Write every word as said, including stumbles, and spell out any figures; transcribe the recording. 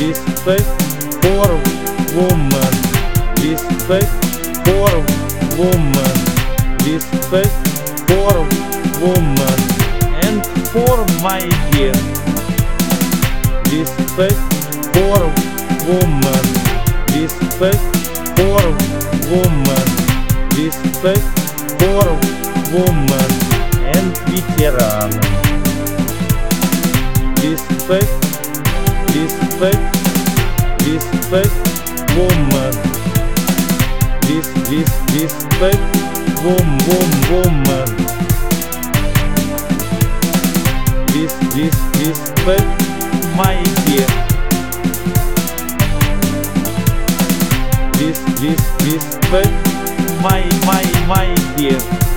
Respect for woman. Respect for woman. Respect for woman. And for my dear. Respect for woman. Respect for woman. Respect for woman and veteran. Respect, respect, respect woman. Res, res, respect wom, wom, woman. Res, res, respect my dear. Res, res, respect my, my, my dear.